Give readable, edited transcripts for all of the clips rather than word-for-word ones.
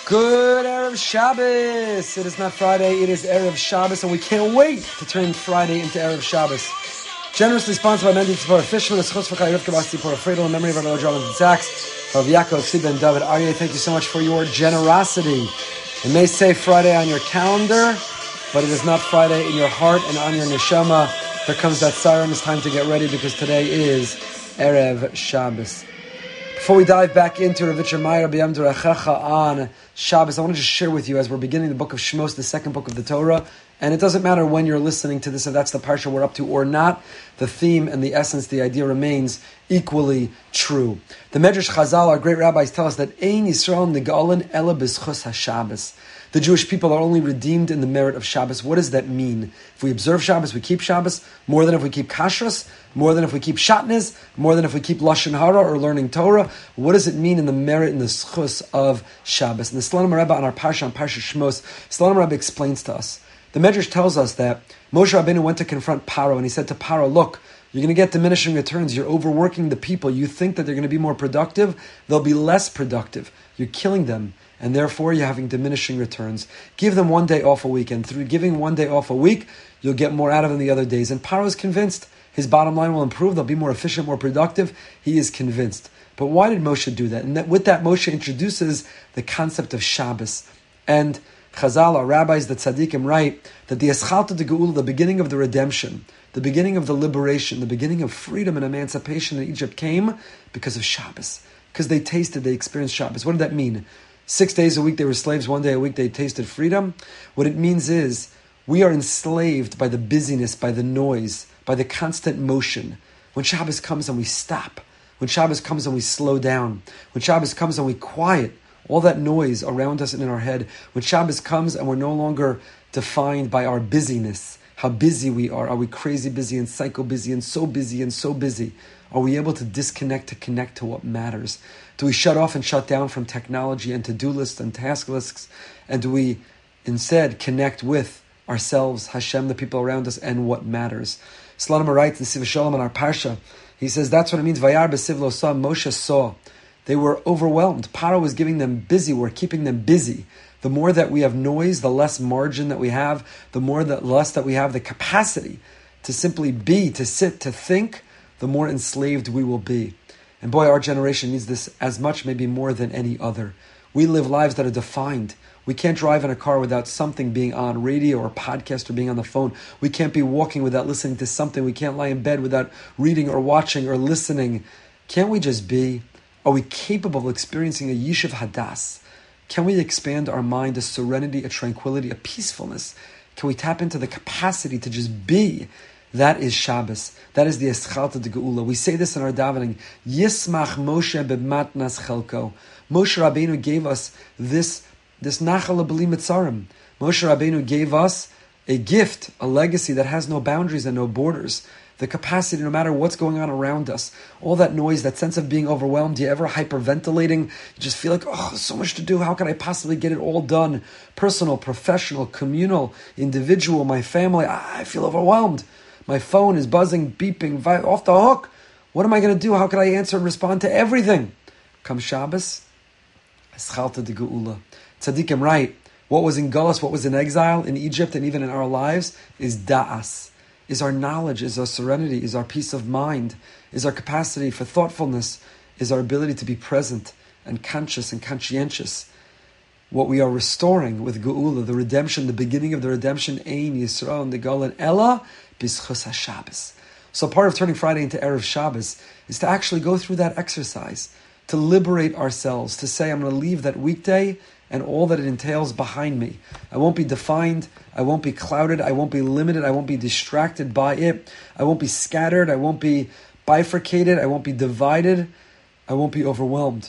Good Erev Shabbos! It is not Friday, it is Erev Shabbos, and we can't wait to turn Friday into Erev Shabbos. Generously sponsored by Mendy Tzipora Fishman, Eschos V'chai Rivka Bas Tzipora Fredo, in memory of our Jonathan Sachs, of Yaakov, Tzibah, and David Aryeh. Thank you so much for your generosity. It may say Friday on your calendar, but it is not Friday in your heart and on your neshama. Here comes that siren. It's time to get ready because today is Erev Shabbos. Before we dive back into Ravitcher Meir B'Yam D'Rechecha on Shabbos, I want to just share with you as we're beginning the book of Shmos, the second book of the Torah, and it doesn't matter when you're listening to this, if that's the parsha we're up to or not, the theme and the essence, the idea remains equally true. The Medrash Chazal, our great rabbis, tell us that Ein Yisrael Nigalan Ela B'Zchus HaShabbos. The Jewish people are only redeemed in the merit of Shabbos. What does that mean? If we observe Shabbos, we keep Shabbos, more than if we keep Kashrus, more than if we keep Shatnez, more than if we keep Lashon Hara or learning Torah. What does it mean in the merit and the schus of Shabbos? And the Slonim Rebbe on our parsha, on Parsha Shmos, Slonim Rebbe explains to us. The Medrash tells us that Moshe Rabbeinu went to confront Paro, and he said to Paro, look, you're going to get diminishing returns. You're overworking the people. You think that they're going to be more productive. They'll be less productive. You're killing them. And therefore, you're having diminishing returns. Give them 1 day off a week. And through giving 1 day off a week, you'll get more out of them the other days. And Paro is convinced his bottom line will improve. They'll be more efficient, more productive. He is convinced. But why did Moshe do that? And with that, Moshe introduces the concept of Shabbos. And Chazal, our rabbis, the tzaddikim, write that the Eschalta de Geula, the beginning of the redemption, the beginning of the liberation, the beginning of freedom and emancipation in Egypt came because of Shabbos. Because they tasted, they experienced Shabbos. What did that mean? 6 days a week they were slaves, 1 day a week they tasted freedom. What it means is we are enslaved by the busyness, by the noise, by the constant motion. When Shabbos comes and we stop, when Shabbos comes and we slow down, when Shabbos comes and we quiet all that noise around us and in our head, when Shabbos comes and we're no longer defined by our busyness, how busy we are we crazy busy and psycho busy and so busy and so busy? Are we able to disconnect to connect to what matters? Do we shut off and shut down from technology and to-do lists and task lists? And do we instead connect with ourselves, Hashem, the people around us, and what matters? Slonim writes in Siv Shalom on our Parsha, he says that's what it means. Vayar b'siv lo sa, Moshe saw. They were overwhelmed. Paro was giving them busy work, keeping them busy. The more that we have noise, the less margin that we have, the less that we have the capacity to simply be, to sit, to think, the more enslaved we will be. And boy, our generation needs this as much, maybe more than any other. We live lives that are defined. We can't drive in a car without something being on radio or podcast or being on the phone. We can't be walking without listening to something. We can't lie in bed without reading or watching or listening. Can't we just be? Are we capable of experiencing a Yishuv Hadas? Can we expand our mind, a serenity, a tranquility, a peacefulness? Can we tap into the capacity to just be? That is Shabbos. That is the Eschalta de Geula. We say this in our davening. Yismach Moshe b'matnas chelko. Moshe Rabbeinu gave us this nachal b'li mitzarim. Moshe Rabbeinu gave us a gift, a legacy that has no boundaries and no borders. The capacity, no matter what's going on around us, all that noise, that sense of being overwhelmed, you ever hyperventilating, you just feel like, oh, there's so much to do, how can I possibly get it all done? Personal, professional, communal, individual, my family, I feel overwhelmed. My phone is buzzing, beeping, off the hook. What am I going to do? How can I answer and respond to everything? Come Shabbos, Eschalta de Geula. Tzaddikim write, what was in Gullus, what was in exile in Egypt and even in our lives is da'as, is our knowledge, is our serenity, is our peace of mind, is our capacity for thoughtfulness, is our ability to be present and conscious and conscientious. What we are restoring with Geula, the redemption, the beginning of the redemption, Ein Yisrael Nigalan Ela B'Zchus HaShabbos. So part of turning Friday into Erev Shabbos is to actually go through that exercise, to liberate ourselves, to say, I'm going to leave that weekday and all that it entails behind me. I won't be defined, I won't be clouded, I won't be limited, I won't be distracted by it, I won't be scattered, I won't be bifurcated, I won't be divided, I won't be overwhelmed.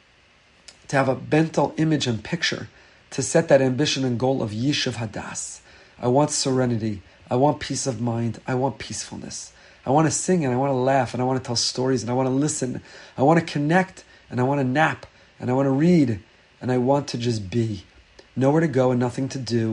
To have a mental image and picture, to set that ambition and goal of Yishuv Hadas. I want serenity, I want peace of mind, I want peacefulness. I want to sing and I want to laugh and I want to tell stories and I want to listen. I want to connect and I want to nap and I want to read and I want to just be. Nowhere to go and nothing to do.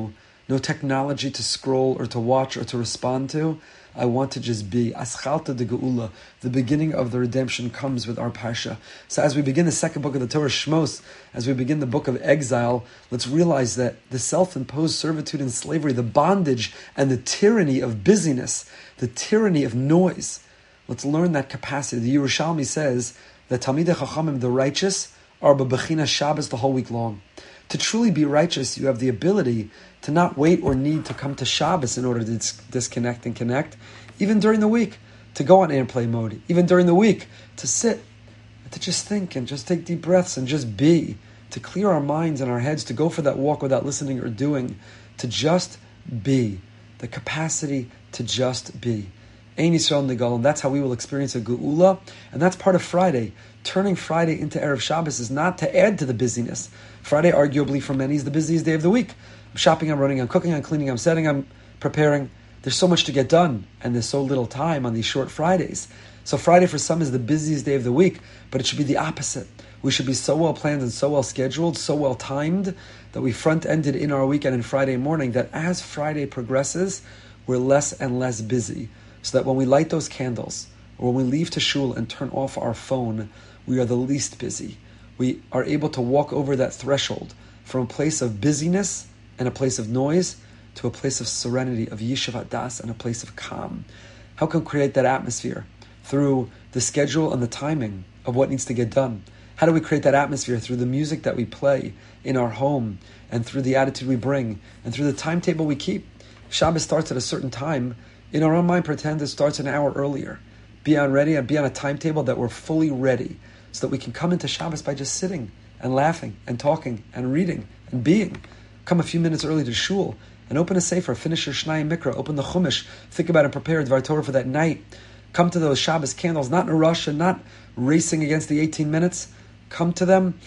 no technology to scroll or to watch or to respond to. I want to just be. Aschalta de Geula, the beginning of the redemption comes with our Parsha. So as we begin the second book of the Torah, Shmos, as we begin the book of exile, let's realize that the self-imposed servitude and slavery, the bondage and the tyranny of busyness, the tyranny of noise, let's learn that capacity. The Yerushalmi says that Talmidei Chachamim, the righteous, are b'bechina Shabbos the whole week long. To truly be righteous, you have the ability to not wait or need to come to Shabbos in order to disconnect and connect, even during the week, to go on airplane mode, even during the week, to sit, and to just think and just take deep breaths and just be, to clear our minds and our heads, to go for that walk without listening or doing, to just be, the capacity to just be. Ein Yisrael Nigalim, that's how we will experience a Geula, and that's part of Friday. Turning Friday into Erev Shabbos is not to add to the busyness. Friday, arguably for many, is the busiest day of the week. I'm shopping, I'm running, I'm cooking, I'm cleaning, I'm setting, I'm preparing. There's so much to get done, and there's so little time on these short Fridays. So Friday for some is the busiest day of the week, but it should be the opposite. We should be so well planned and so well scheduled, so well timed, that we front-ended in our weekend and Friday morning, that as Friday progresses, we're less and less busy. So that when we light those candles, or when we leave to shul and turn off our phone, we are the least busy. We are able to walk over that threshold from a place of busyness and a place of noise to a place of serenity, of yishuv das, and a place of calm. How can we create that atmosphere? Through the schedule and the timing of what needs to get done. How do we create that atmosphere? Through the music that we play in our home, and through the attitude we bring, and through the timetable we keep. Shabbos starts at a certain time. In our own mind, pretend it starts an hour earlier. Be on ready and be on a timetable that we're fully ready, so that we can come into Shabbos by just sitting and laughing and talking and reading and being. Come a few minutes early to shul and open a sefer, finish your Shnai Mikra, open the Chumash, think about and prepare Dvar Torah for that night. Come to those Shabbos candles, not in a rush and not racing against the 18 minutes. Come to them,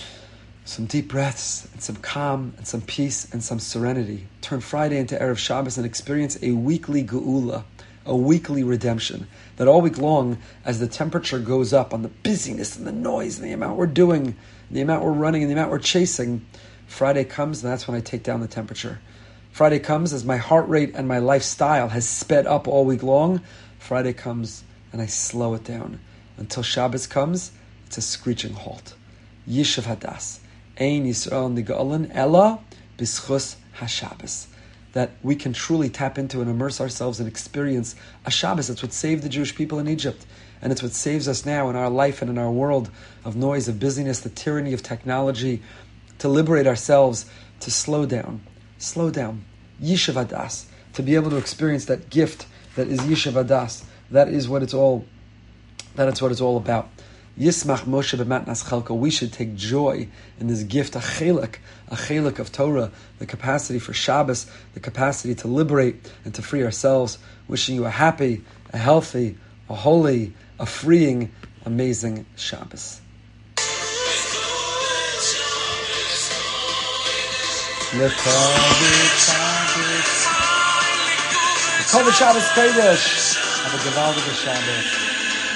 some deep breaths and some calm and some peace and some serenity. Turn Friday into Erev Shabbos and experience a weekly Geula, a weekly redemption. That all week long, as the temperature goes up on the busyness and the noise and the amount we're doing, the amount we're running and the amount we're chasing, Friday comes and that's when I take down the temperature. Friday comes as my heart rate and my lifestyle has sped up all week long. Friday comes and I slow it down. Until Shabbos comes, it's a screeching halt. Yishuv Hadas. Ein Yisrael Nigalan Ella B'schus HaShabbos. That we can truly tap into and immerse ourselves and experience a Shabbos. That's what saved the Jewish people in Egypt. And it's what saves us now in our life and in our world of noise, of busyness, the tyranny of technology, to liberate ourselves, to slow down. Slow down. Yishuv Hadas. To be able to experience that gift that is Yishuv Hadas. That is what it's all about. Yismach Moshe b'matnas chelko. We should take joy in this gift, a chelik of Torah, the capacity for Shabbos, the capacity to liberate and to free ourselves. Wishing you a happy, a healthy, a holy, a freeing, amazing Shabbos. Lekavod Shabbos Kodesh. Have a gewaldige Shabbos.